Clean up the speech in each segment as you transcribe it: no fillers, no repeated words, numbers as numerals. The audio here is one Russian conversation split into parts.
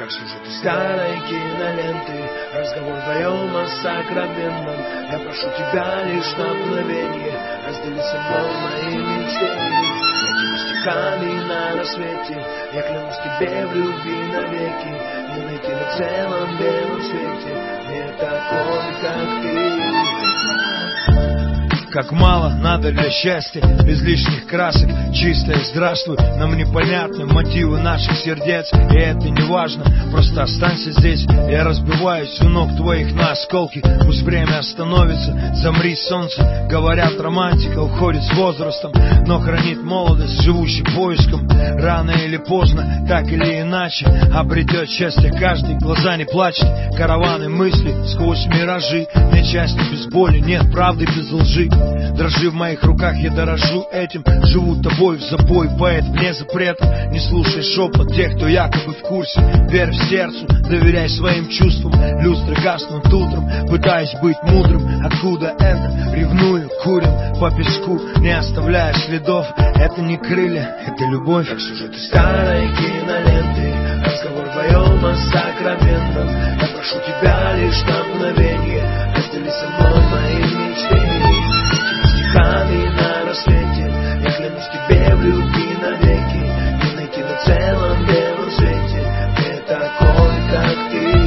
как сюжет старой киноленты. Разговор вдвоем о сокровенном. Я прошу тебя лишь на мгновение раздели со мной мои мечты. Этими стихами на рассвете я клянусь тебе в любви навеки. Не найти на целом белом свете не такой, как ты. Как мало надо для счастья, без лишних красок, чистое здравствуй. Нам непонятны мотивы наших сердец, и это не важно, просто останься здесь. Я разбиваюсь у ног твоих на осколки, пусть время остановится, замри солнце. Говорят, романтика уходит с возрастом, но хранит молодость, живущий поиском. Рано или поздно, так или иначе, обретет счастье каждый, глаза не плачет. Караваны мыслей сквозь миражи, нет счастья без боли, нет правды без лжи. Дрожи в моих руках, я дорожу этим. Живу тобой в запой, поэт вне запрета. Не слушай шепот тех, кто якобы в курсе. Верь в сердцу, доверяй своим чувствам. Люстры гаснут утром, пытаясь быть мудрым. Откуда это? Ревную, курим по песку, не оставляя следов. Это не крылья, это любовь, как сюжеты старой киноленты. Разговор вдвоем о сокровенном. Я прошу тебя лишь на мгновение раздели со мной мои мечты. Стихами на рассвете я клянусь тебе в любви навеки. Не найти на целом белом свете не такой, как ты.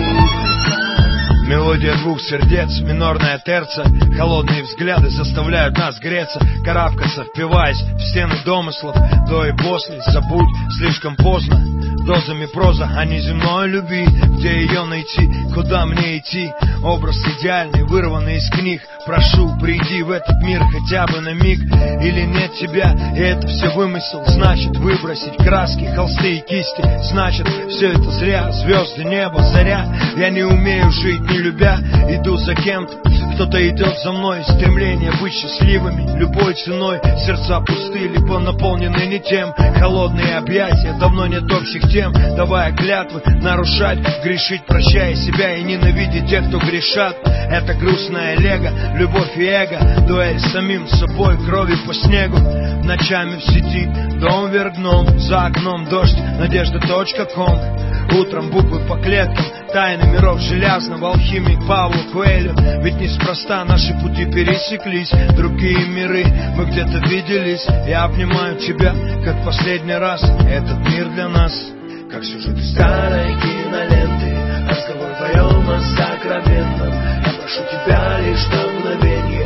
Мелодия двух сердец, минорная терция. Холодные взгляды заставляют нас греться, карабкаться, впиваясь в стены домыслов. До и после, забудь, слишком поздно. Дозами проза о неземной любви. Где ее найти, куда мне идти? Образ идеальный, вырванный из книг. Прошу, приди в этот мир хотя бы на миг. Или нет тебя, и это все вымысел. Значит, выбросить краски, холсты и кисти. Значит, все это зря. Звезды, небо, заря. Я не умею жить, не любя. Иду за кем-то, кто-то идет за мной. Стремление быть счастливыми любой ценой. Сердца пусты, либо наполнены не тем. Холодные объятия, давно нет общих тем. Давая клятвы, нарушать, грешить, прощая себя и ненавидеть тех, кто грешат. Это грустное лего, любовь и эго. Дуэль с самим собой, кровью по снегу. Ночами в сети, дом вверх дном. За окном дождь, надежда.ком. Утром буквы по клеткам, тайны миров железного, алхимик Пауло Коэльо. Ведь неспроста наши пути пересеклись. Другие миры, мы где-то виделись. Я обнимаю тебя, как последний раз. Этот мир для нас, как сюжеты старой киноленты. Разговор вдвоем о сокровенном. Я прошу тебя лишь на мгновение